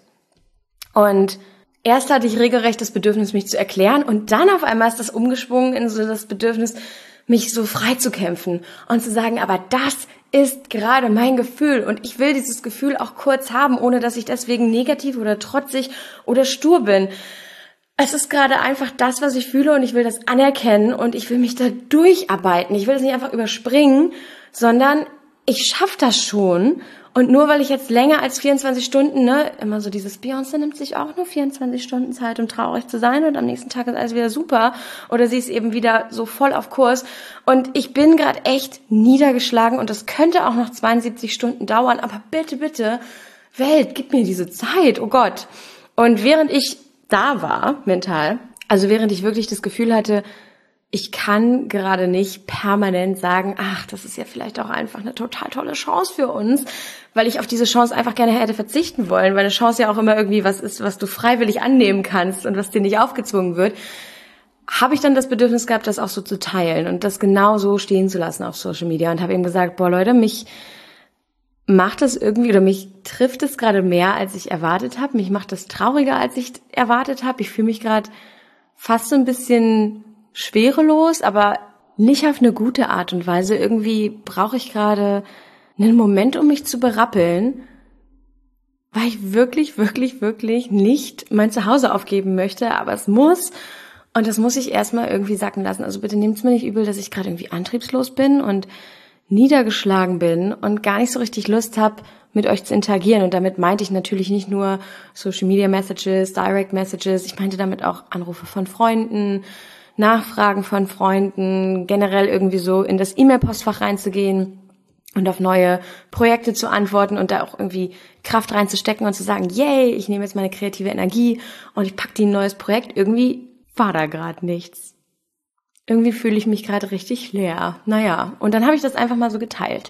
[SPEAKER 1] Und erst hatte ich regelrecht das Bedürfnis, mich zu erklären, und dann auf einmal ist das umgeschwungen in so das Bedürfnis, mich so frei zu kämpfen und zu sagen, aber das ist gerade mein Gefühl und ich will dieses Gefühl auch kurz haben, ohne dass ich deswegen negativ oder trotzig oder stur bin. Es ist gerade einfach das, was ich fühle, und ich will das anerkennen und ich will mich da durcharbeiten. Ich will es nicht einfach überspringen, sondern ich schaffe das schon. Und nur weil ich jetzt länger als vierundzwanzig Stunden, ne, immer so dieses Beyoncé nimmt sich auch nur vierundzwanzig Stunden Zeit, um traurig zu sein, und am nächsten Tag ist alles wieder super, oder sie ist eben wieder so voll auf Kurs, und ich bin gerade echt niedergeschlagen und das könnte auch noch zweiundsiebzig Stunden dauern, aber bitte, bitte, Welt, gib mir diese Zeit, oh Gott. Und während ich da war, mental, also während ich wirklich das Gefühl hatte, ich kann gerade nicht permanent sagen, ach, das ist ja vielleicht auch einfach eine total tolle Chance für uns, weil ich auf diese Chance einfach gerne hätte verzichten wollen, weil eine Chance ja auch immer irgendwie was ist, was du freiwillig annehmen kannst und was dir nicht aufgezwungen wird, habe ich dann das Bedürfnis gehabt, das auch so zu teilen und das genau so stehen zu lassen auf Social Media, und habe eben gesagt, boah Leute, mich macht das irgendwie, oder mich trifft es gerade mehr, als ich erwartet habe, mich macht das trauriger, als ich erwartet habe, ich fühle mich gerade fast so ein bisschen schwerelos, aber nicht auf eine gute Art und Weise. Irgendwie brauche ich gerade einen Moment, um mich zu berappeln, weil ich wirklich, wirklich, wirklich nicht mein Zuhause aufgeben möchte, aber es muss, und das muss ich erstmal irgendwie sacken lassen. Also bitte nehmt's mir nicht übel, dass ich gerade irgendwie antriebslos bin und niedergeschlagen bin und gar nicht so richtig Lust habe, mit euch zu interagieren. Und damit meinte ich natürlich nicht nur Social Media Messages, Direct Messages, ich meinte damit auch Anrufe von Freunden, Nachfragen von Freunden, generell irgendwie so in das E-Mail-Postfach reinzugehen und auf neue Projekte zu antworten und da auch irgendwie Kraft reinzustecken und zu sagen, yay, ich nehme jetzt meine kreative Energie und ich packe die in ein neues Projekt. Irgendwie war da gerade nichts. Irgendwie fühle ich mich gerade richtig leer. Naja, und dann habe ich das einfach mal so geteilt.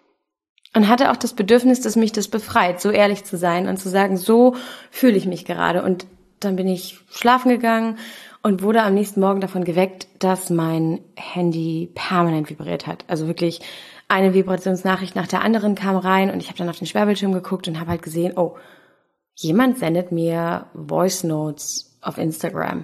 [SPEAKER 1] Und hatte auch das Bedürfnis, dass mich das befreit, so ehrlich zu sein und zu sagen, so fühle ich mich gerade. Und dann bin ich schlafen gegangen und wurde am nächsten Morgen davon geweckt, dass mein Handy permanent vibriert hat. Also wirklich eine Vibrationsnachricht nach der anderen kam rein und ich habe dann auf den Sperrbildschirm geguckt und habe halt gesehen, oh, jemand sendet mir Voice Notes auf Instagram.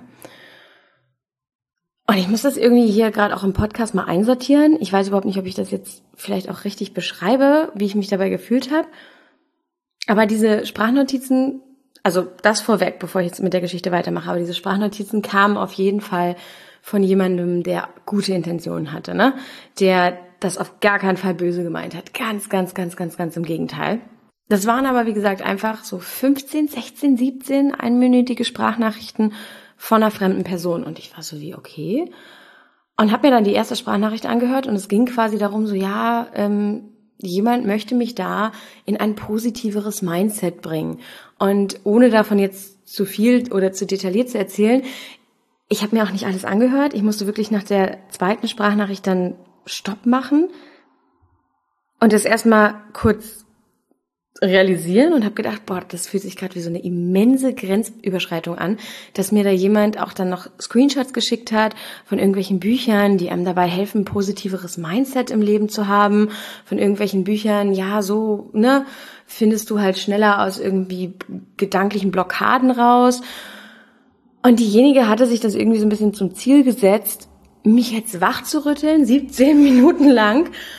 [SPEAKER 1] Und ich muss das irgendwie hier gerade auch im Podcast mal einsortieren. Ich weiß überhaupt nicht, ob ich das jetzt vielleicht auch richtig beschreibe, wie ich mich dabei gefühlt habe. Aber diese Sprachnotizen, also das vorweg, bevor ich jetzt mit der Geschichte weitermache, aber diese Sprachnotizen kamen auf jeden Fall von jemandem, der gute Intentionen hatte, ne? Der das auf gar keinen Fall böse gemeint hat. Ganz, ganz, ganz, ganz, ganz im Gegenteil. Das waren aber, wie gesagt, einfach so fünfzehn, sechzehn, siebzehn einminütige Sprachnachrichten von einer fremden Person. Und ich war so wie, okay. Und habe mir dann die erste Sprachnachricht angehört und es ging quasi darum, so ja, ähm, jemand möchte mich da in ein positiveres Mindset bringen. Und ohne davon jetzt zu viel oder zu detailliert zu erzählen, ich habe mir auch nicht alles angehört. Ich musste wirklich nach der zweiten Sprachnachricht dann Stopp machen und das erstmal kurz realisieren und habe gedacht, boah, das fühlt sich gerade wie so eine immense Grenzüberschreitung an, dass mir da jemand auch dann noch Screenshots geschickt hat von irgendwelchen Büchern, die einem dabei helfen, positiveres Mindset im Leben zu haben, von irgendwelchen Büchern, ja, so, ne, findest du halt schneller aus irgendwie gedanklichen Blockaden raus. Und diejenige hatte sich das irgendwie so ein bisschen zum Ziel gesetzt, mich jetzt wach zu rütteln, siebzehn Minuten lang,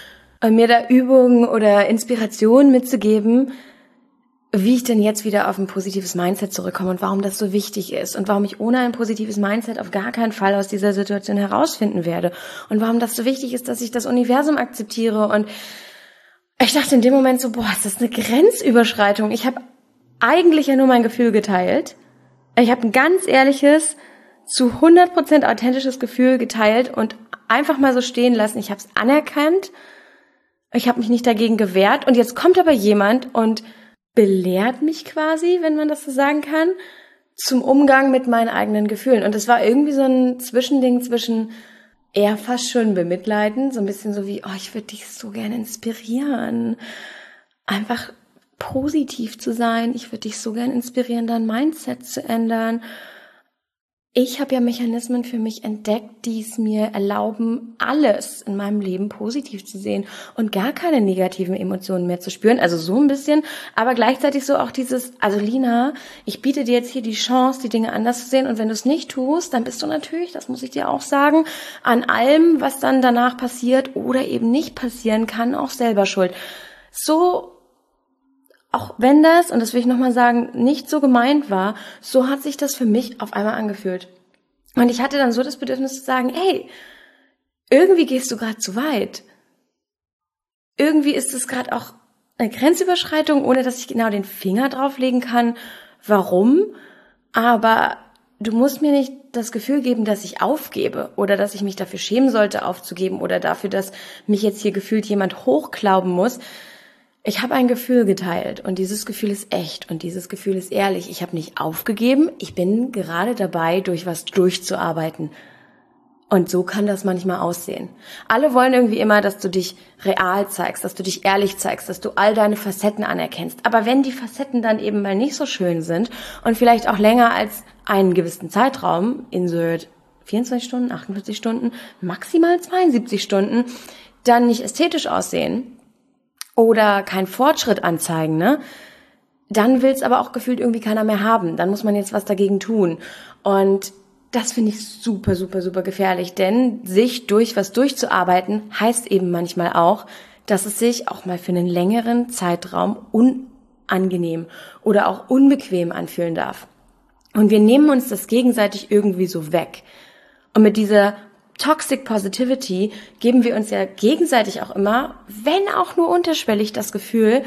[SPEAKER 1] und mir da Übungen oder Inspirationen mitzugeben, wie ich denn jetzt wieder auf ein positives Mindset zurückkomme und warum das so wichtig ist und warum ich ohne ein positives Mindset auf gar keinen Fall aus dieser Situation herausfinden werde und warum das so wichtig ist, dass ich das Universum akzeptiere. Und ich dachte in dem Moment so, boah, ist das eine Grenzüberschreitung. Ich habe eigentlich ja nur mein Gefühl geteilt. Ich habe ein ganz ehrliches, zu hundert Prozent authentisches Gefühl geteilt und einfach mal so stehen lassen. Ich habe es anerkannt. Ich habe mich nicht dagegen gewehrt. Und jetzt kommt aber jemand und belehrt mich quasi, wenn man das so sagen kann, zum Umgang mit meinen eigenen Gefühlen. Und es war irgendwie so ein Zwischending zwischen eher fast schon bemitleiden, so ein bisschen so wie, oh, ich würde dich so gerne inspirieren, einfach positiv zu sein, ich würde dich so gerne inspirieren, dein Mindset zu ändern. Ich habe ja Mechanismen für mich entdeckt, die es mir erlauben, alles in meinem Leben positiv zu sehen und gar keine negativen Emotionen mehr zu spüren. Also so ein bisschen, aber gleichzeitig so auch dieses, also Lina, ich biete dir jetzt hier die Chance, die Dinge anders zu sehen, und wenn du es nicht tust, dann bist du natürlich, das muss ich dir auch sagen, an allem, was dann danach passiert oder eben nicht passieren kann, auch selber schuld. So, auch wenn das, und das will ich nochmal sagen, nicht so gemeint war, so hat sich das für mich auf einmal angefühlt. Und ich hatte dann so das Bedürfnis zu sagen, hey, irgendwie gehst du gerade zu weit. Irgendwie ist es gerade auch eine Grenzüberschreitung, ohne dass ich genau den Finger drauflegen kann, warum. Aber du musst mir nicht das Gefühl geben, dass ich aufgebe oder dass ich mich dafür schämen sollte, aufzugeben oder dafür, dass mich jetzt hier gefühlt jemand hochklauben muss. Ich habe ein Gefühl geteilt und dieses Gefühl ist echt und dieses Gefühl ist ehrlich. Ich habe nicht aufgegeben, ich bin gerade dabei, durch was durchzuarbeiten. Und so kann das manchmal aussehen. Alle wollen irgendwie immer, dass du dich real zeigst, dass du dich ehrlich zeigst, dass du all deine Facetten anerkennst. Aber wenn die Facetten dann eben mal nicht so schön sind und vielleicht auch länger als einen gewissen Zeitraum, insert vierundzwanzig Stunden, achtundvierzig Stunden, maximal zweiundsiebzig Stunden, dann nicht ästhetisch aussehen, oder keinen Fortschritt anzeigen, ne? Dann will es aber auch gefühlt irgendwie keiner mehr haben. Dann muss man jetzt was dagegen tun. Und das finde ich super, super, super gefährlich. Denn sich durch was durchzuarbeiten, heißt eben manchmal auch, dass es sich auch mal für einen längeren Zeitraum unangenehm oder auch unbequem anfühlen darf. Und wir nehmen uns das gegenseitig irgendwie so weg. Und mit dieser Toxic Positivity geben wir uns ja gegenseitig auch immer, wenn auch nur unterschwellig, das Gefühl,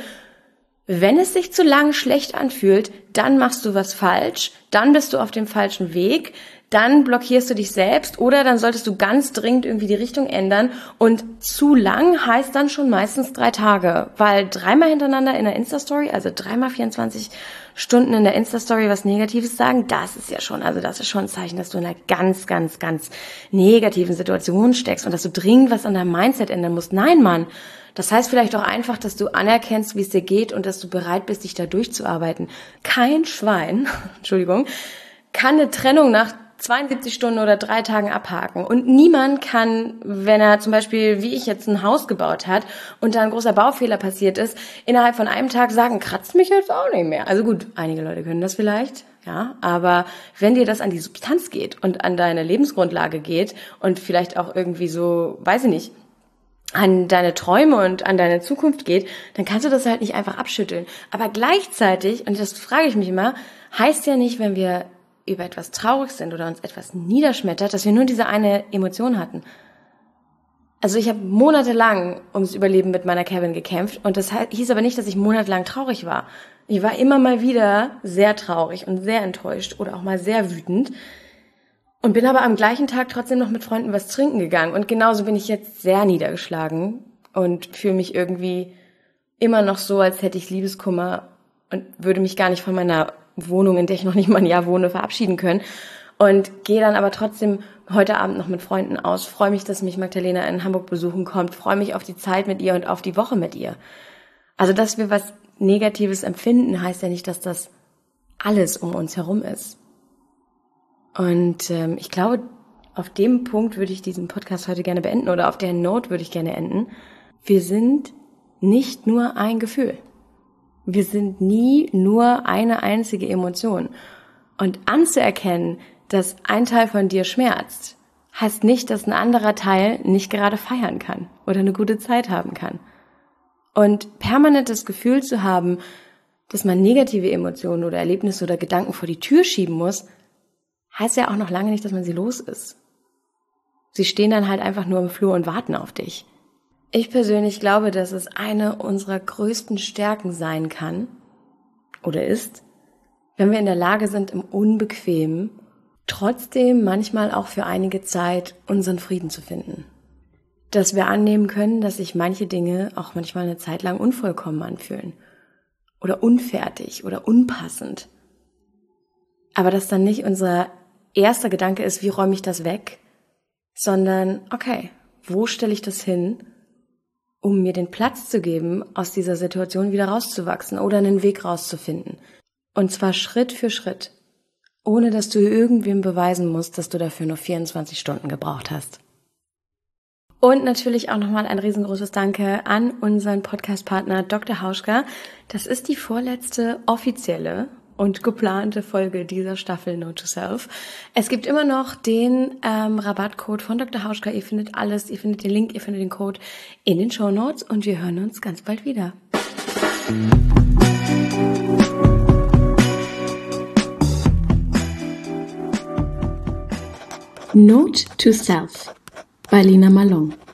[SPEAKER 1] wenn es sich zu lang schlecht anfühlt, dann machst du was falsch, dann bist du auf dem falschen Weg, dann blockierst du dich selbst oder dann solltest du ganz dringend irgendwie die Richtung ändern. Und zu lang heißt dann schon meistens drei Tage, weil dreimal hintereinander in der Insta-Story, also dreimal vierundzwanzig Stunden in der Insta-Story was Negatives sagen, das ist ja schon, also das ist schon ein Zeichen, dass du in einer ganz, ganz, ganz negativen Situation steckst und dass du dringend was an deinem Mindset ändern musst. Nein, Mann. Das heißt vielleicht auch einfach, dass du anerkennst, wie es dir geht und dass du bereit bist, dich da durchzuarbeiten. Kein Schwein, Entschuldigung, kann eine Trennung nach zweiundsiebzig Stunden oder drei Tagen abhaken. Und niemand kann, wenn er zum Beispiel, wie ich jetzt, ein Haus gebaut hat und da ein großer Baufehler passiert ist, innerhalb von einem Tag sagen, kratzt mich jetzt auch nicht mehr. Also gut, einige Leute können das vielleicht, ja, aber wenn dir das an die Substanz geht und an deine Lebensgrundlage geht und vielleicht auch irgendwie so, weiß ich nicht, an deine Träume und an deine Zukunft geht, dann kannst du das halt nicht einfach abschütteln. Aber gleichzeitig, und das frage ich mich immer, heißt ja nicht, wenn wir über etwas traurig sind oder uns etwas niederschmettert, dass wir nur diese eine Emotion hatten. Also ich habe monatelang ums Überleben mit meiner Kevin gekämpft und das hieß aber nicht, dass ich monatelang traurig war. Ich war immer mal wieder sehr traurig und sehr enttäuscht oder auch mal sehr wütend und bin aber am gleichen Tag trotzdem noch mit Freunden was trinken gegangen. Und genauso bin ich jetzt sehr niedergeschlagen und fühle mich irgendwie immer noch so, als hätte ich Liebeskummer und würde mich gar nicht von meiner Wohnung, in der ich noch nicht mal ein Jahr wohne, verabschieden können. Und gehe dann aber trotzdem heute Abend noch mit Freunden aus. Freue mich, dass mich Magdalena in Hamburg besuchen kommt. Freue mich auf die Zeit mit ihr und auf die Woche mit ihr. Also, dass wir was Negatives empfinden, heißt ja nicht, dass das alles um uns herum ist. Und ähm, ich glaube, auf dem Punkt würde ich diesen Podcast heute gerne beenden oder auf der Note würde ich gerne enden. Wir sind nicht nur ein Gefühl. Wir sind nie nur eine einzige Emotion. Und anzuerkennen, dass ein Teil von dir schmerzt, heißt nicht, dass ein anderer Teil nicht gerade feiern kann oder eine gute Zeit haben kann. Und permanent das Gefühl zu haben, dass man negative Emotionen oder Erlebnisse oder Gedanken vor die Tür schieben muss, heißt ja auch noch lange nicht, dass man sie los ist. Sie stehen dann halt einfach nur im Flur und warten auf dich. Ich persönlich glaube, dass es eine unserer größten Stärken sein kann oder ist, wenn wir in der Lage sind, im Unbequemen trotzdem manchmal auch für einige Zeit unseren Frieden zu finden. Dass wir annehmen können, dass sich manche Dinge auch manchmal eine Zeit lang unvollkommen anfühlen oder unfertig oder unpassend. Aber dass dann nicht unser erster Gedanke ist, wie räume ich das weg, sondern, okay, wo stelle ich das hin, um mir den Platz zu geben, aus dieser Situation wieder rauszuwachsen oder einen Weg rauszufinden. Und zwar Schritt für Schritt, ohne dass du irgendwem beweisen musst, dass du dafür nur vierundzwanzig Stunden gebraucht hast. Und natürlich auch nochmal ein riesengroßes Danke an unseren Podcast-Partner Doktor Hauschka. Das ist die vorletzte offizielle und geplante Folge dieser Staffel Note to Self. Es gibt immer noch den ähm, Rabattcode von Doktor Hauschka. Ihr findet alles, ihr findet den Link, ihr findet den Code in den Shownotes und wir hören uns ganz bald wieder.
[SPEAKER 2] Note to Self bei Lina Malone.